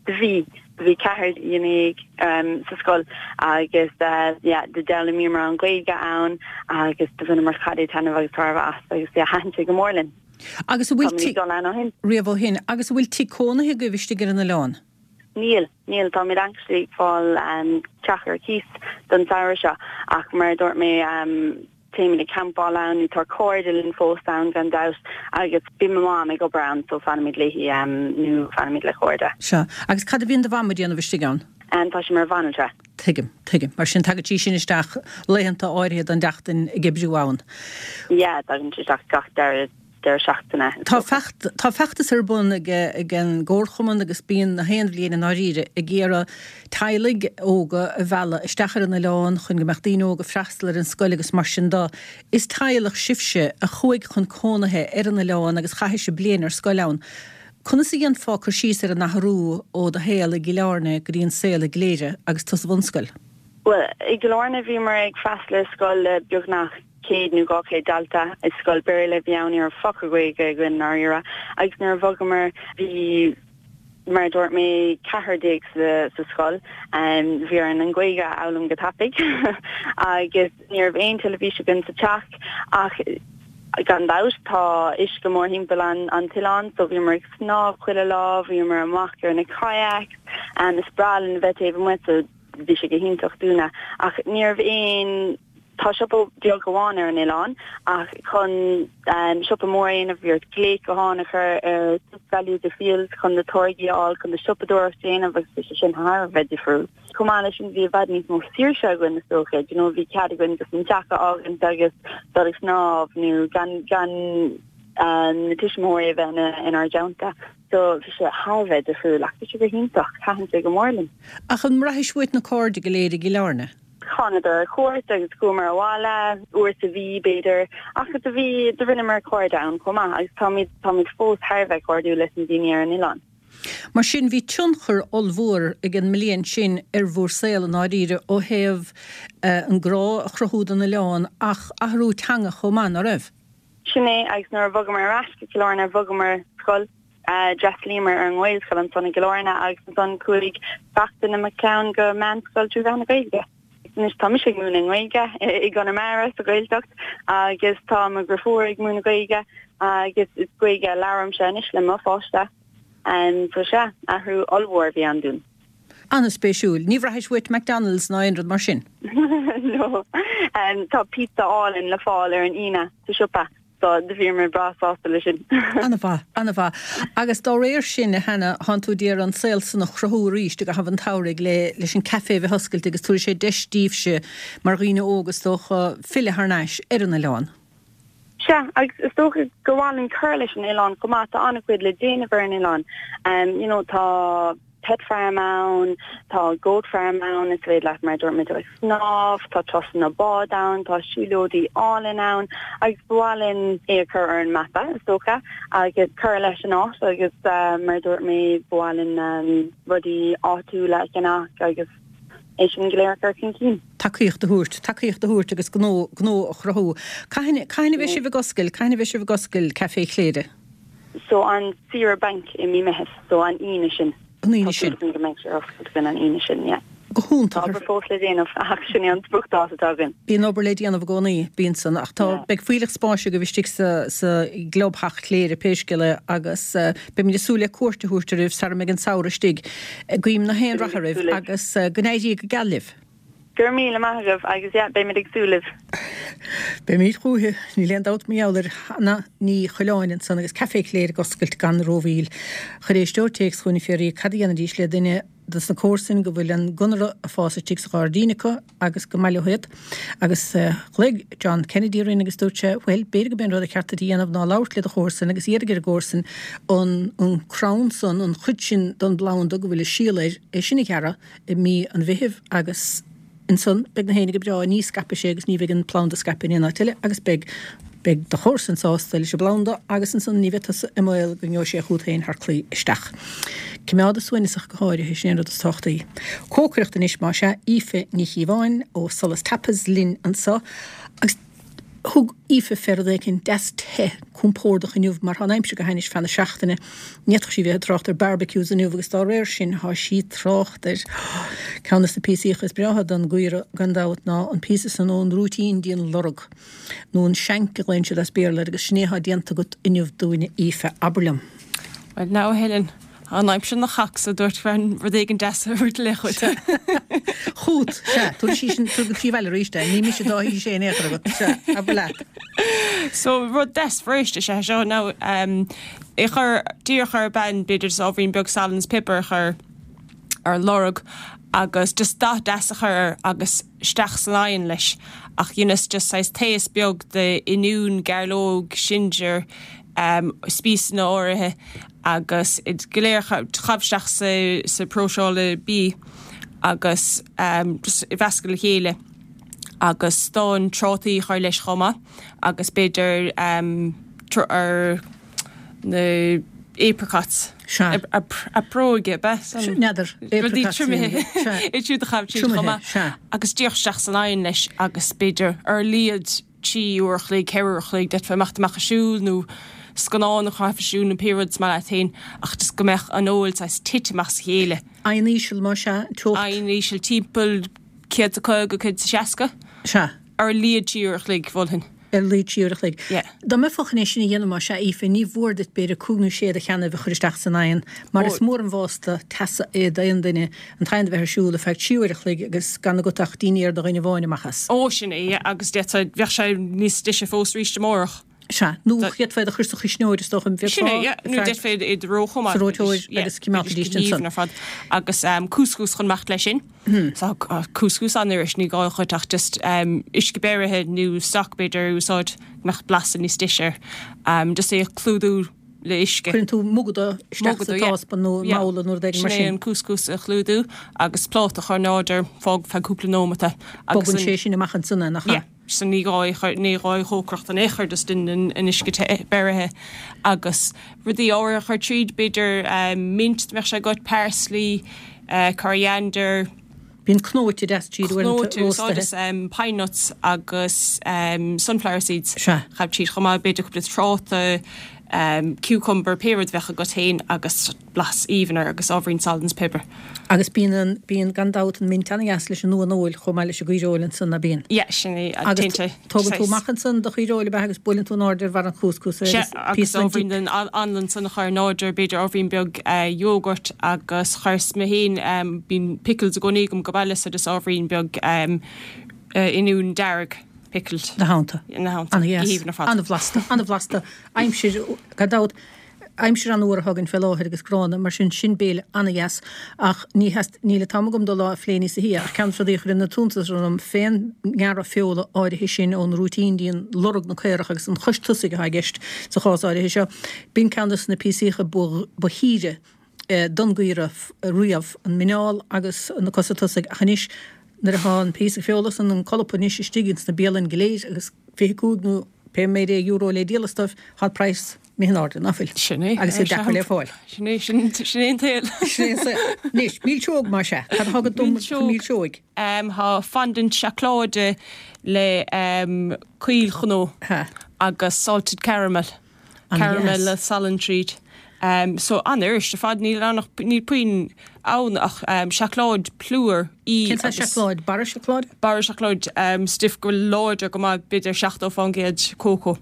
Bhí ceithir dhéananig sa scoil agus de delamí mar an gcuige ann agus do bhna mar chadé tanmh agus tarmh as agus hanse go mórlinn. Agus bhfuil riamh hin, agus bhfuil ticónathe go bhiste gur an na lán? Níl tá mid actually fáil teachar cís don saoire seo ach mar dúirt mé téimi de campálan ní tar cordil in fósán gan daus agus bí má me go brown so fanimid léhí nu fanimid le chóirde. Se, agus cad a bhíon de bhamid díana bhiste gan? Tá sé mar vanilre. Tuigim. Mar sin tagatí sin isteach léhananta áiriad an deachtain i gibbriúáin. Ja, dagan isteach gach der seachtainna. Tá feachtas ar bun gan gcóirchuman agus bíon na héan bblion an áíre i ggéara tailig óga a bhela isteachar an na leán chun go meachtaí óga freistal ar an scoil agus mar sin dá. Is tailech sibse a chuig chun cónathe ar an na leán agus chaithise blian ar scoileán. Conna sa ghan fá chu síos ar an nathrú ó de héal a gileárne go dtíon saoil a gléire agus tus bhunscoil? Well, i gileárne bhí mar ag freistal scoil beagnach céad nó gá dalta is scoil beir le bheanní ar focaigh gin áire agus nar bhagamar bhí mar dúirt mé cethardéag sa scoil bhí an gcuige álam go tapig agus níor bhéon televíse bin sa teach ach gan daus tá is go mór himmpel an Tián so bhí mar snáb chuile lá bhí mar amachtar na kayak is bralin bheit éh mu so bhí sé go hintocht dúna ach níor bhéon tá sipa diail goháin ar an Ileán ach chun sipa mór a bhíir léic goháin chu value de field chun na torgiáil chun na sipadúir sin agus sin haar vegifruit. Commáile sin bhí bhd níos mó síirse goin na socha, bhí ceadagann gus an teacha ágan agus dar is snáb nó gan na tuismóir bheith in ar deanta. So bhí sé Harvard a friú leachta si go hintach caihan sé go mórlinn. A chun mraithisiúit na cóirde go léir go learne. Canada cuat agus cumar bhála uair sa bhí beidir agus a bhí do rinne mar cóirdain comá agus táid fós Harvard cóirú leis an daine ar an Ileán. Mar sin bhí tionchar olmhór ag an million sin ar bhór saoil an áíre ó héamh an grá a chrothúd an Ileán ach ahrú teanga chomán a raibh. Sinné agus nuair bhagamar rasca Kilorna bhagamar scoil Jeslimer ar an Wales scoil an sonna Kilorna agus an son cuaig fachta na McCown go man scoil trú bhena gaige. Nis tá mis ag múna gaige I gan amara a gailtecht agus tá a grafór ag múna gaige agus is gaige láram se is le má fásta so se ahrú olmhór bhí an dún. Anna spéisiúil, ní bhraithisiúit McDonald's ná aonrad mar sin? No, tá pizza áin le fáil ar an ina sa siúpa. So de bhí mar brasásta lei sin. Anna bha. Agus dá réir sin a hena hanú díar an saoilsan nach chrathú ríiste go haf an táraigh leis an café bheith hoscailt agus túir sé deistíobse mar riine ógus tócha fille harnáis ar an Ileán. Se, agus is tócha go bháil an cur leis an Ileán go má tá annachcuid le déanamh ar an Ileán. Tá pet farm ann, tá goat farm ann, is féad leat mar dúirt mid snáb, tá tosan na bád ann, tá siúlódaí áin ann, agus bháilinn é chur ar an mapa is tócha, agus chur leis an áit, agus mar dúirt mé bháilinn rudí áú le cenach agus é sin goléir chu cin. Takeíocht a thuirt agus gnó a chrathú. Caine bheith si bh goscail café chléide? So an Sierra Bank I mí mehef, so an ine sin. An ine sin? An ine sin, yeah. Gohúnta. Tá fós le déanamh action an buchtá atágan. Bíon obair le déanamh gcónaí bíon san ach tá beag fuileach spáise go bhístig sa globthach léir péisceile agus be mí súla cuairta thuirta rih sar me an saoirastig guím na héan ratharibh agus gnéidí go galibh. Gur míle maithagah agus be mé ag súlah. Be mí chuúthe ní leon dát míáir hana ní choláinn san agus café léir goscailt gan róhíl. Choréistóirtéics chuinna féirí cadíanana díos le duine dus na cósin go bhfuil an gunra a fásatíigh sa gáardínacha agus go mailehuiad agus chléig John Kennedy rin agus dúirte bhfuil béir go ben rud a ceartta díanamh ná láirt le a chósan agus iargar a gcósan an crownson an chuid sin don blánda go bhfuil síléir é sinna ceara I mí an bhíhih agus in son beg na hénig bra ní scape sé agus ní vegin plánda scapin in tiile agus beg de chósan sástal se blánda agus an son nívetas email go sé chuúthain haar clí isteach. Ceáda suinach go háir hé sin a tochttaí. Cócreachta is má se ife ní híháin ó solas tapas lin an sa agus thug ife ferda cin desthe cúmpórdach inniuh mar haimse go hainis fanna seachtainine netch sí bheith trocht ar barbecues a nuh agus tá réir sin há sí trocht ar ceannas na pííchas brehad an gcuire gandáhat ná an pí san ón rútíín díon lorug nó an senkelein se as béle agus snéha dianta go inniuh dúine ife aberlam. Well now Helen an aim sin na chaach a dúirt fearn ru éigen deúirt le chuite. Chúd se tú sí sin tu go tíhile ríiste, ní mi sé dáhí sé échar go a bla. So rud desréiste sé seo ná I chur díorchar ben beidir áhrín beg Salans Pipper chur ar lorug agus just dá desachar agus steach san áin leis ach dionas just sais téas beag de inún garlóg singer spís na áirithe agus it goléir chabsteach sa próseála bí agus I bhesca le chéile agus stáin trátaí chuir leis chuma agus beidir ar na apricots a próige be neidir itú a chabtí chuma agus díochsteach san áin leis agus beidir ar líad tí uorchlaigh ceirchlaigh det feachtamach a siúil nó scanán nach chaifisiún na periods mar tain ach dus gomech an óil sais titach héle. Aíisiil mar se tó. Aíisiil timppel cé a go chud seaca. Se. Ar líadtíúach le bhhin. lítíúach le. Dá me fachan sin dhéanam se ífa ní bhór dit beidir cúnú séad a cheanna bh chuisteach san nain, mar is mór an bhásta tesa é daon duine an tain bheit siúla feid siúireach le agus gan goach daine ar do rinne bháine machchas. Ó sin é agus de bheh sé níos stiise fós ríiste mórach. Se nó chéad féid a chuach chi sneir stoch an dit féid i rochom fad agus cúscús chun macht lei sin cúscús aniris ní gáilchaach just iscebéirithe nó stockbeidir úsáid mecht blasan ní stiisiir just é clúdú le isce. Chn tú mugad stáspa nó mála nó d sin cúscús a chlúdú agus plát a chu náidir fág feúpla nómata agus sé sin machchan sunna nach. San níráid hócrocht an échar dus in isce beirithe agus rudí áir chu tríd beidir mint me se got perslí, coriander, Bhín knóiti tíú pine nuts agus sunflower seeds chab tíad chumá beidir cúpla tráta cucumber peirad bhecha go tain agus blas íhanar agus ábhrín salt and pepper. Agus bíon gandát an mintanna gas leis an nu an óil chomáile se goíróilin san na bíon. Sinné Tugann tú machchan san do chuíróile be agus builinn tú náidir war an cúscús agus ábhrín den anlan san chuir náidir beidir ábhrín beag jógurt agus chuirs me héin bín pickles a gonígum go bailile a dus ábhrín beag inún deireg. Pickled. Na hánta. An bhlasta. Aimsir an uair hagann fel áthir agus grána mar sin béle anna gas ach níle tamagum do lá fléní sa hí ar cean fradíchar in na túntas rum féin ngear a féola áirithe sin ón rútíndíon lorug na chéireach agus an chuistusaigh ha gist sa chás áirithe seo. Bín ceantas na písacha bu híre dongaíre riamh an mineál agus na cosatusaigh a chanis nar há an písa féolalas an colpaníos stigins na bélan geléis agus féúgnú pe méide euro le díalastah há preis mé áda nafil. Sinné agus sé decha le fáil. Sinné téil. Nis mílseog mar se Tá hagad dom mílseog. Tá fandan seacláide le cuil chunó agus salted caramel le Salon Treat. So aniris de fad ní annach ní puin ann ach seacláid plúr í seacláid bar seacláid? Bar seacláid stiff go láide go má beidir 16 fangéad cócó.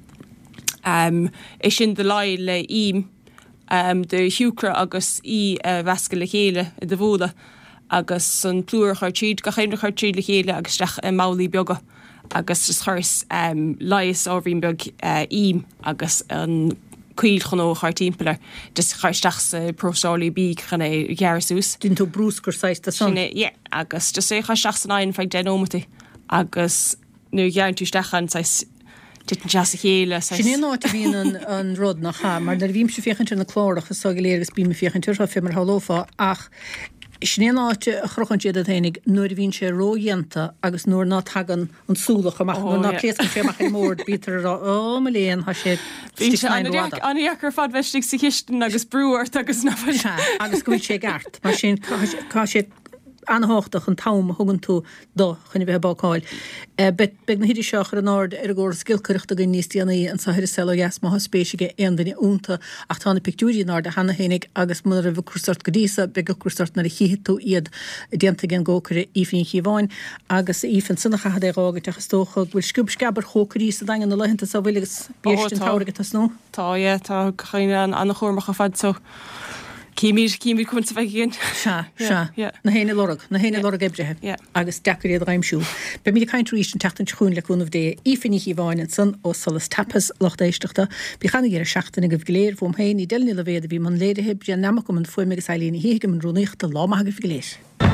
Is sin de lai le ím de hiúcra agus í vesca le chéile i de bhóla agus san plúr chuir tríd go chéimre chuir tríd le chéile agus teach málaí beaga agus is chuirs lais ábhrín beag ím agus an cuil chunó chuir timpplair dus chuirteach sa prósálaí bí chuna ghearasús. Dún tú brúsgur 6 san? Agus dus é chuirteach san aon feag denómataí agus nu gheann tú stechan Dit jazz chéile. Sin áit bhíon an rud nach cha, mar na bhím se féchann na chlárach a sagiléir agus bí me féchann tuirtha fé mar hálófa ach sin áte a chrochan siad a thénig nuair bhín sé róhéanta agus nuair ná tagan an súlach amach nó ná cléan féach in mór bítar me léon ha sé Aníachar fad bheistigh sa chiisten agus brúirt agus na agus gofuil sé gart, mar sin cá sé anhachtach an tam thugann tú dó chuna bheith bááil. Bet be na hiidir seachar an ád ar ggóir skillcurachta go níos tíanaí an sahidir selo gas má spéisiige an duine únta ach tána pictúí ná a hena hénig agus mu a bh cursart go dísa be go cursart na chiú iad déanta gin ggócur ífinn chiháin agus ífan sunnacha éágat a tócha bhfuil sciúb scabar chócarí a dagan na leihananta sa bhfuilegus béistin táige tá snó? Tá tá chuine an anna chóirmacha fad so. Címír chun sa bheith na héine lorug ebrethe agus decaríad raimsú. Be mí caiintríéis an tetan chuún leúnmh dé ífinní híháin san ó solas tapas lochtéisteachta, bí chana ar seachtainna go bhléir bhm héin í delní le bhéad a bhí man léirithe bre namach go an foiimigus elína hiigem an rúnaíocht a lámacha go bhléir.